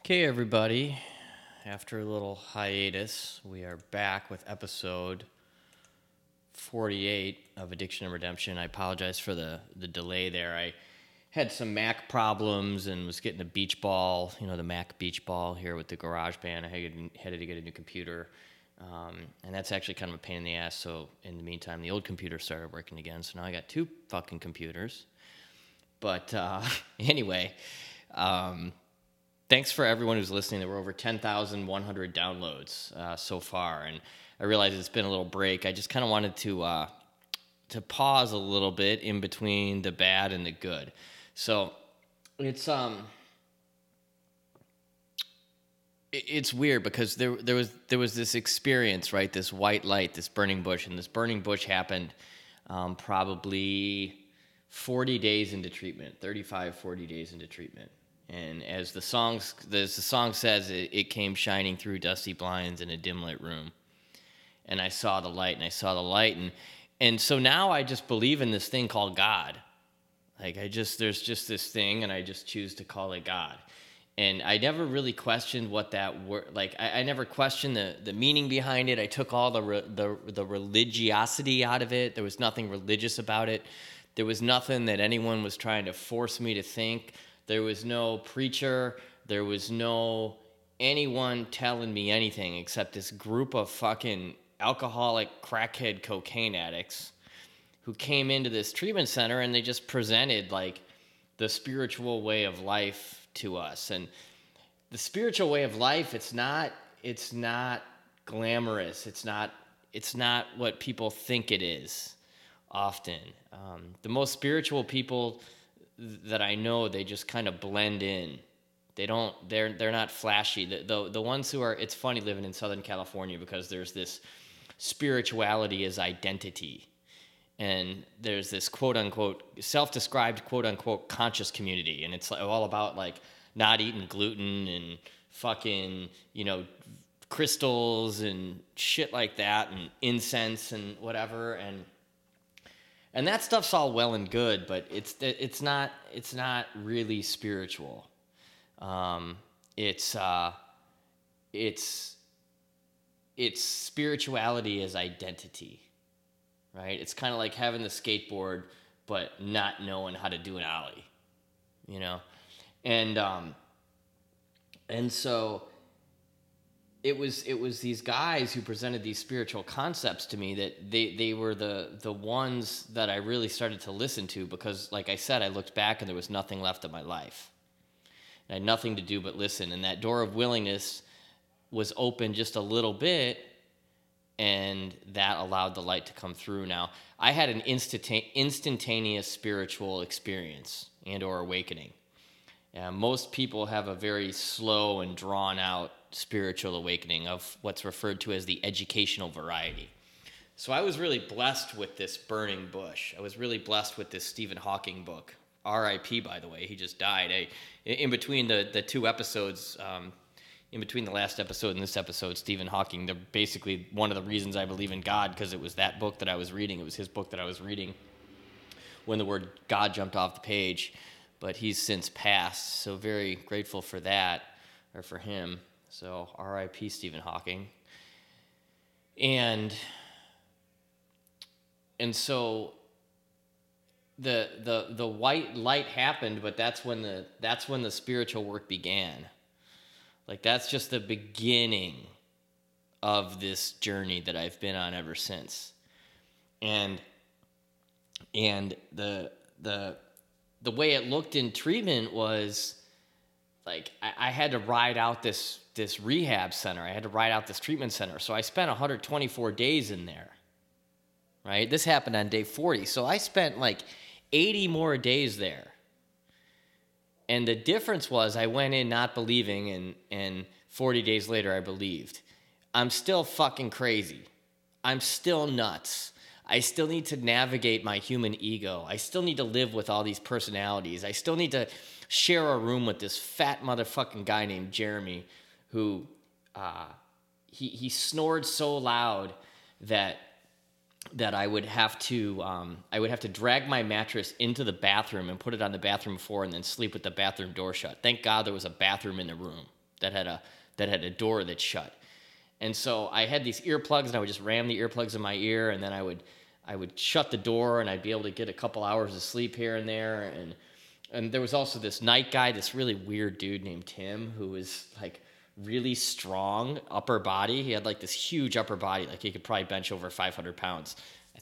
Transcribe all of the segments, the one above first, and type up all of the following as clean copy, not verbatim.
Okay, everybody. After a little hiatus, we are back with episode 48 of Addiction and Redemption. I apologize for the delay there. I had some Mac problems and was getting a beach ball, the Mac beach ball here with the GarageBand. I had to get a new computer, and that's actually kind of a pain in the ass. So in the meantime, the old computer started working again. So now I got two fucking computers. But anyway, thanks for everyone who's listening. There were over 10,100 downloads so far, and I realize it's been a little break. I just kind of wanted to pause a little bit in between the bad and the good. So it's weird because there was this experience, right? This white light, this burning bush, and this burning bush happened probably 40 days into treatment, 35, 40 days into treatment. And as the song says, it came shining through dusty blinds in a dim lit room. And I saw the light, and so now I just believe in this thing called God. Like there's just this thing, and I just choose to call it God. And I never really questioned what that word, like I never questioned the meaning behind it. I took all the religiosity out of it. There was nothing religious about it. There was nothing that anyone was trying to force me to think. There was no preacher. There was no anyone telling me anything except this group of fucking alcoholic, crackhead, cocaine addicts who came into this treatment center, and they just presented like the spiritual way of life to us. And the spiritual way of life, it's not glamorous. It's not what people think it is often. The most spiritual people that I know, they just kind of blend in. They're not flashy. The ones who are, it's funny living in Southern California because there's this spirituality as identity. And there's this quote unquote, self-described quote unquote conscious community. And it's all about like not eating gluten and fucking, crystals and shit like that and incense and whatever. And that stuff's all well and good, but it's not really spiritual. It's spirituality as identity, right? It's kind of like having the skateboard, but not knowing how to do an ollie, and so it was these guys who presented these spiritual concepts to me that they were the ones that I really started to listen to because, like I said, I looked back and there was nothing left of my life. I had nothing to do but listen, and that door of willingness was open just a little bit, and that allowed the light to come through. Now, I had an instantaneous spiritual experience and or awakening. Most people have a very slow and drawn-out spiritual awakening of what's referred to as the educational variety. So I was really blessed with this burning bush. I was really blessed with this Stephen Hawking book. R.I.P., by the way. He just died. In between the two episodes, in between the last episode and this episode, Stephen Hawking, they're basically one of the reasons I believe in God, because it was that book that I was reading. It was his book that I was reading when the word God jumped off the page. But he's since passed, so very grateful for that, or for him. So R.I.P. Stephen Hawking. And so the white light happened, but that's when the spiritual work began. Like that's just the beginning of this journey that I've been on ever since. And the way it looked in treatment was like I had to ride out this rehab center. I had to ride out this treatment center. So I spent 124 days in there, right? This happened on day 40. So I spent like 80 more days there. And the difference was I went in not believing, and 40 days later I believed. I'm still fucking crazy. I'm still nuts. I still need to navigate my human ego. I still need to live with all these personalities. I still need to share a room with this fat motherfucking guy named Jeremy who he snored so loud that I would have to drag my mattress into the bathroom and put it on the bathroom floor and then sleep with the bathroom door shut. Thank God there was a bathroom in the room. that had a door that shut. And so I had these earplugs, and I would just ram the earplugs in my ear, and then I would shut the door, and I'd be able to get a couple hours of sleep here and there. And there was also this night guy, this really weird dude named Tim, who was like really strong upper body. He had like this huge upper body, like he could probably bench over 500 pounds. I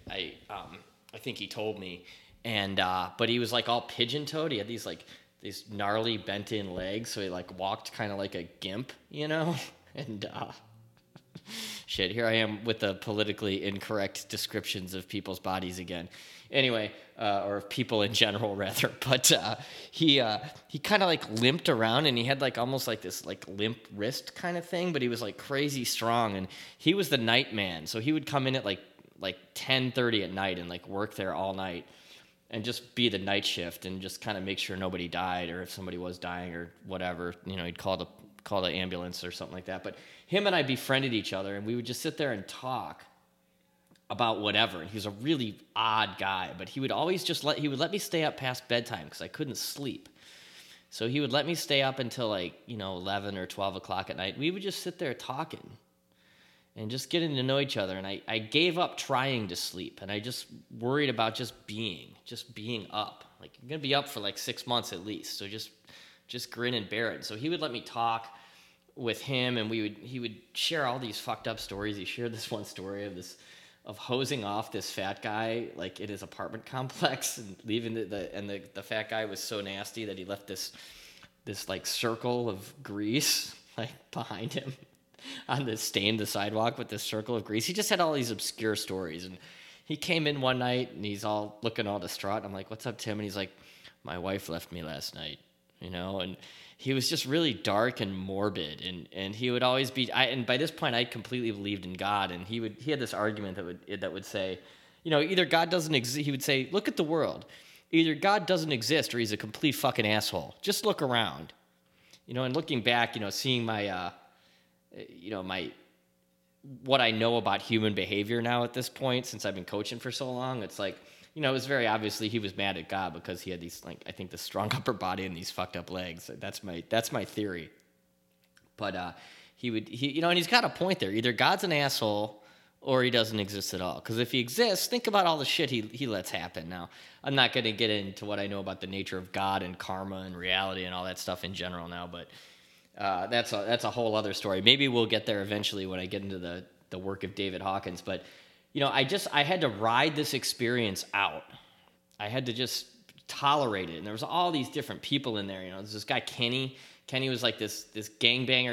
think he told me. And but he was like all pigeon-toed. He had these gnarly bent-in legs, so he like walked kind of like a gimp, you know. And shit, here I am with the politically incorrect descriptions of people's bodies again. Anyway, or of people in general, rather. But he kind of like limped around, and he had like almost like this like limp wrist kind of thing. But he was like crazy strong, and he was the night man. So he would come in at like 10:30 at night and like work there all night, and just be the night shift and just kind of make sure nobody died, or if somebody was dying or whatever, you know, he'd call the ambulance or something like that. But him and I befriended each other, and we would just sit there and talk about whatever. And he was a really odd guy, but he would always he would let me stay up past bedtime because I couldn't sleep. So he would let me stay up until 11 or 12 o'clock at night. We would just sit there talking and just getting to know each other. And I gave up trying to sleep, and I just worried about just being up. Like, you're going to be up for like 6 months at least. So just grin and bear it. So he would let me talk with him, and he would share all these fucked up stories. He shared this one story of hosing off this fat guy like in his apartment complex and leaving the fat guy was so nasty that he left this like circle of grease like behind him on the sidewalk with this circle of grease. He just had all these obscure stories, and he came in one night and he's all looking all distraught. I'm like, "What's up, Tim?" And he's like, "My wife left me last night," you know. And he was just really dark and morbid, and he would always be. And by this point, I completely believed in God, and he had this argument that would say, you know, either God doesn't exist. He would say, "Look at the world. Either God doesn't exist, or he's a complete fucking asshole. Just look around," you know. And looking back, you know, seeing my what I know about human behavior now at this point, since I've been coaching for so long, it's like, you know, it was very obviously he was mad at God because he had these, like, I think the strong upper body and these fucked up legs. That's my theory. But he you know, and he's got a point there. Either God's an asshole or he doesn't exist at all. Because if he exists, think about all the shit he lets happen. Now, I'm not going to get into what I know about the nature of God and karma and reality and all that stuff in general now, but that's a whole other story. Maybe we'll get there eventually when I get into the work of David Hawkins. But, you know, I had to ride this experience out. I had to just tolerate it. And there was all these different people in there. You know, there's this guy, Kenny. Kenny was like this gangbanger.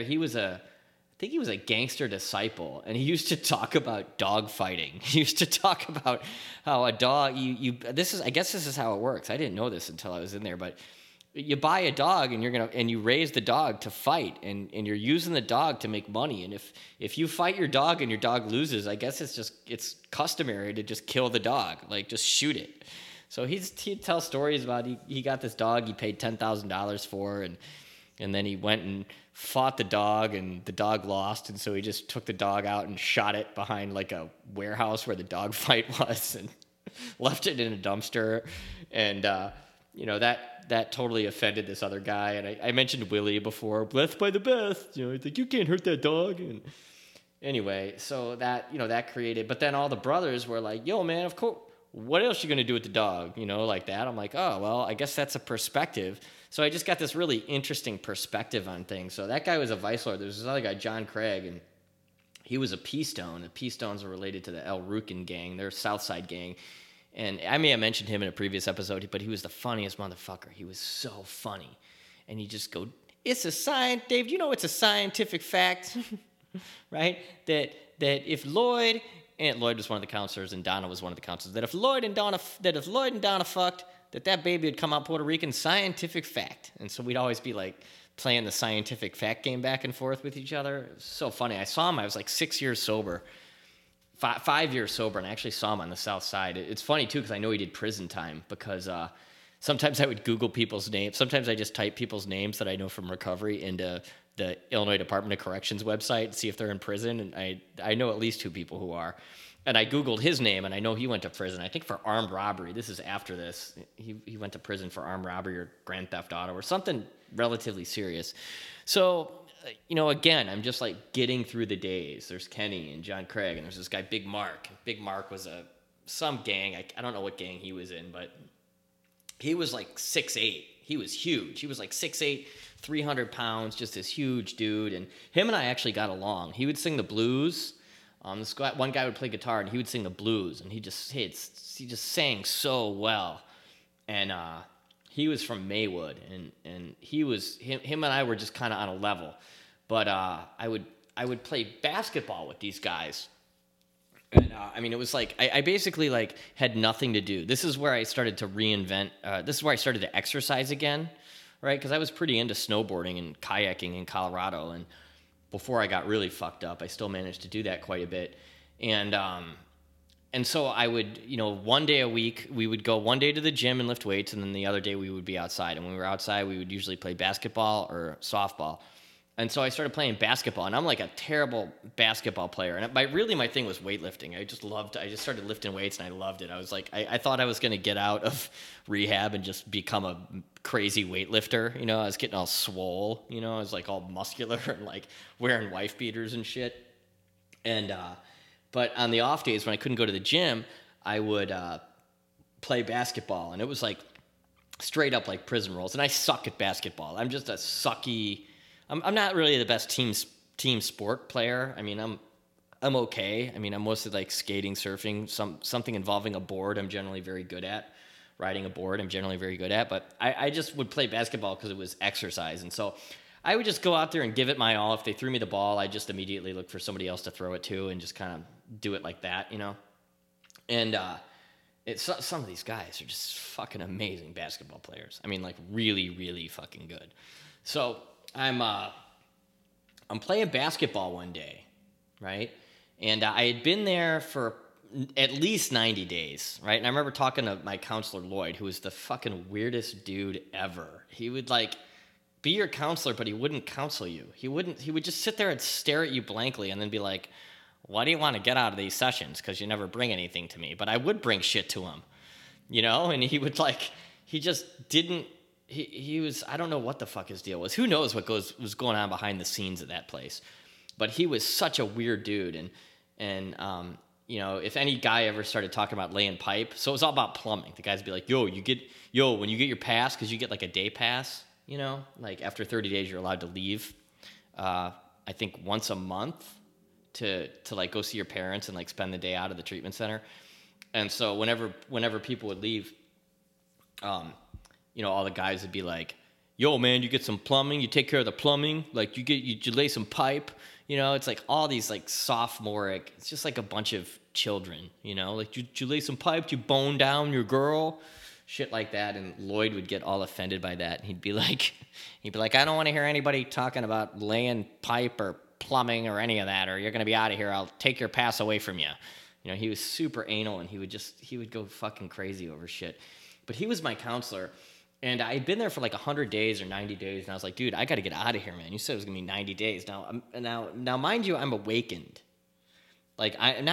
I think he was a gangster disciple. And he used to talk about dog fighting. He used to talk about how a dog, I guess this is how it works. I didn't know this until I was in there, but you buy a dog and you raise the dog to fight, and you're using the dog to make money. And if you fight your dog and your dog loses, I guess it's customary to just kill the dog, like just shoot it. So he'd tell stories about he got this dog he paid $10,000 for, and then he went and fought the dog, and the dog lost, and so he just took the dog out and shot it behind like a warehouse where the dog fight was, and left it in a dumpster. And you know, that totally offended this other guy. And I mentioned Willie before, blessed by the best. You know, he's like, you can't hurt that dog. And anyway, so that created, but then all the brothers were like, yo, man, of course, what else you going to do with the dog? You know, like that. I'm like, oh, well, I guess that's a perspective. So I just got this really interesting perspective on things. So that guy was a vice lord. There's this other guy, John Craig, and he was a P-Stone. The P-Stones are related to the El Rukin gang. They're a Southside gang. And I may have mentioned him in a previous episode, but he was the funniest motherfucker. He was so funny. And he just go, Dave, you know it's a scientific fact, right? That if Lloyd was one of the counselors and Donna was one of the counselors, that if Lloyd and Donna fucked, that baby would come out Puerto Rican, scientific fact. And so we'd always be like playing the scientific fact game back and forth with each other. It was so funny. I saw him, I was like 6 years sober. 5 years sober, and I actually saw him on the South Side. It's funny, too, because I know he did prison time, because sometimes I would Google people's names. Sometimes I just type people's names that I know from recovery into the Illinois Department of Corrections website and see if they're in prison, and I know at least 2 people who are. And I Googled his name, and I know he went to prison, I think for armed robbery. This is after this. He went to prison for armed robbery or grand theft auto or something relatively serious. So, again, I'm just like getting through the days. There's Kenny and John Craig, and there's this guy, Big Mark. Big Mark was some gang. I don't know what gang he was in, but he was like 6'8". He was huge. He was like 6'8", 300 pounds, just this huge dude. And him and I actually got along. He would sing the blues. One guy would play guitar, and he would sing the blues, and he just sang so well. And he was from Maywood, and him and I were just kind of on a level. But I would play basketball with these guys. And, it was like, I basically, like, had nothing to do. This is where I started to reinvent, this is where I started to exercise again, right? Because I was pretty into snowboarding and kayaking in Colorado, and before I got really fucked up, I still managed to do that quite a bit. And so I would, one day a week, we would go one day to the gym and lift weights, and then the other day we would be outside. And when we were outside, we would usually play basketball or softball. And so I started playing basketball, and I'm like a terrible basketball player. And my thing was weightlifting. I just started lifting weights, and I loved it. I was like, I thought I was going to get out of rehab and just become a crazy weightlifter. I was getting all swole. I was like all muscular and like wearing wife beaters and shit. And, but on the off days when I couldn't go to the gym, I would play basketball, and it was like straight up like prison rules. And I suck at basketball. I'm just a sucky. I'm not really the best team sport player. I'm okay. I'm mostly like skating, surfing, something involving a board. I'm generally very good at riding a board. I'm generally very good at, but I just would play basketball because it was exercise, and so I would just go out there and give it my all. If they threw me the ball, I just immediately look for somebody else to throw it to and just kind of do it like that, And some of these guys are just fucking amazing basketball players. Like really, really fucking good. So I'm playing basketball one day, right? And I had been there for at least 90 days, right? And I remember talking to my counselor, Lloyd, who was the fucking weirdest dude ever. He would like be your counselor, but he wouldn't counsel you. He would just sit there and stare at you blankly and then be like, "What do you want to get out of these sessions? Because you never bring anything to me." But I would bring shit to him, and he would he just didn't. He was, I don't know what the fuck his deal was. Who knows what was going on behind the scenes at that place. But he was such a weird dude. And if any guy ever started talking about laying pipe, so it was all about plumbing. The guys would be like, when you get your pass, because you get like a day pass, like after 30 days, you're allowed to leave, I think once a month to like go see your parents and like spend the day out of the treatment center. And so whenever people would leave, all the guys would be like, "Yo, man, you get some plumbing, you take care of the plumbing, like you lay some pipe." It's like all these like sophomoric, it's just like a bunch of children, like, "Did you lay some pipe, you bone down your girl?" Shit like that. And Lloyd would get all offended by that. And he'd be like, "I don't want to hear anybody talking about laying pipe or plumbing or any of that, or you're going to be out of here. I'll take your pass away from you." He was super anal, and he would go fucking crazy over shit. But he was my counselor. And I had been there for like 100 days or 90 days, and I was like, "Dude, I got to get out of here, man. You said it was going to be 90 days. Now, mind you, I'm awakened. Like, I'm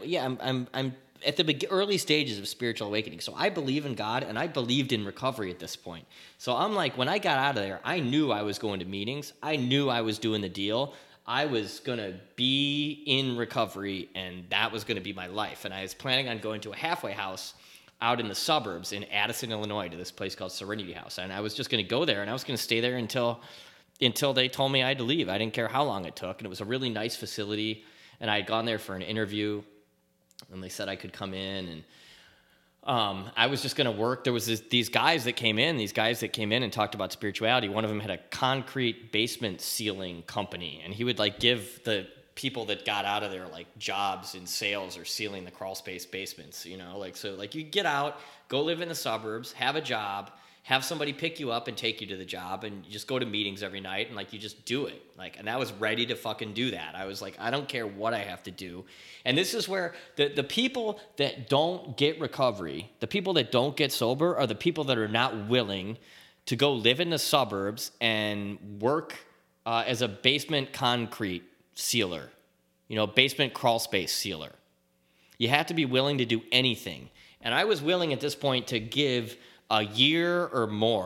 at the early stages of spiritual awakening. So I believe in God, and I believed in recovery at this point. So I'm like, when I got out of there, I knew I was going to meetings. I knew I was doing the deal. I was going to be in recovery, and that was going to be my life. And I was planning on going to a halfway house out in the suburbs in Addison, Illinois, to this place called Serenity House. And I was just going to go there, and I was going to stay there until they told me I had to leave. I didn't care how long it took. And it was a really nice facility. And I had gone there for an interview, and they said I could come in. And I was just going to work. There was these guys that came in and talked about spirituality. One of them had a concrete basement ceiling company, and he would like give the people that got out of there like jobs in sales or sealing the crawl space basements, so like you get out, go live in the suburbs, have a job, have somebody pick you up and take you to the job, and you just go to meetings every night, and like you just do it. And I was ready to fucking do that. I was like, I don't care what I have to do. And this is where the people that don't get recovery, the people that don't get sober, are the people that are not willing to go live in the suburbs and work as a basement concrete sealer, basement crawl space sealer. You have to be willing to do anything. And I was willing at this point to give a year or more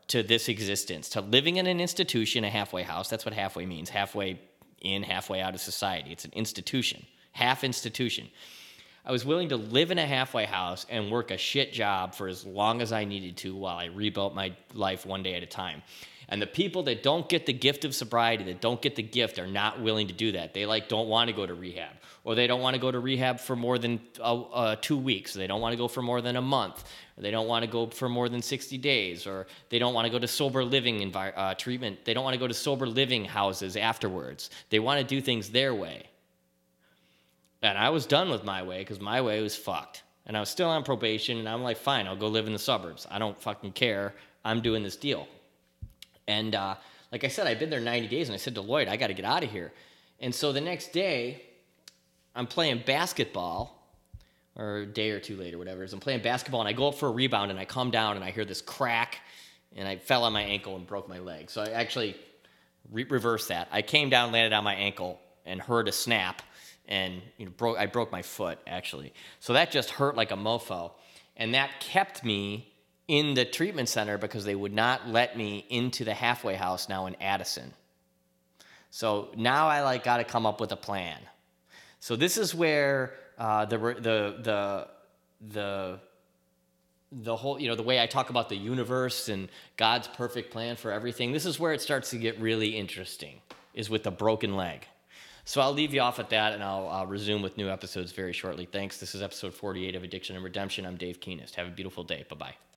to this existence, to living in an institution, a halfway house. That's what halfway means. Halfway in, halfway out of society. It's an institution, half institution. I was willing to live in a halfway house and work a shit job for as long as I needed to while I rebuilt my life one day at a time. And the people that don't get the gift of sobriety, that don't get the gift, are not willing to do that. They don't want to go to rehab, or they don't want to go to rehab for more than 2 weeks. They don't want to go for more than a month. Or they don't want to go for more than 60 days, or they don't want to go to sober living treatment. They don't want to go to sober living houses afterwards. They want to do things their way. And I was done with my way because my way was fucked. And I was still on probation, and I'm like, fine, I'll go live in the suburbs. I don't fucking care. I'm doing this deal. And like I said, I'd been there 90 days, and I said to Lloyd, I got to get out of here. And so the next day, I'm playing basketball, or a day or two later, whatever it is. I'm playing basketball, and I go up for a rebound, and I come down, and I hear this crack, and I fell on my ankle and broke my leg. So I actually reversed that. I came down, landed on my ankle, and heard a snap. And I broke my foot, actually. So that just hurt like a mofo. And that kept me in the treatment center because they would not let me into the halfway house now in Addison. So now I got to come up with a plan. So this is where the whole, the way I talk about the universe and God's perfect plan for everything, this is where it starts to get really interesting, is with the broken leg. So I'll leave you off at that, and I'll resume with new episodes very shortly. Thanks. This is episode 48 of Addiction and Redemption. I'm Dave Keenest. Have a beautiful day. Bye-bye.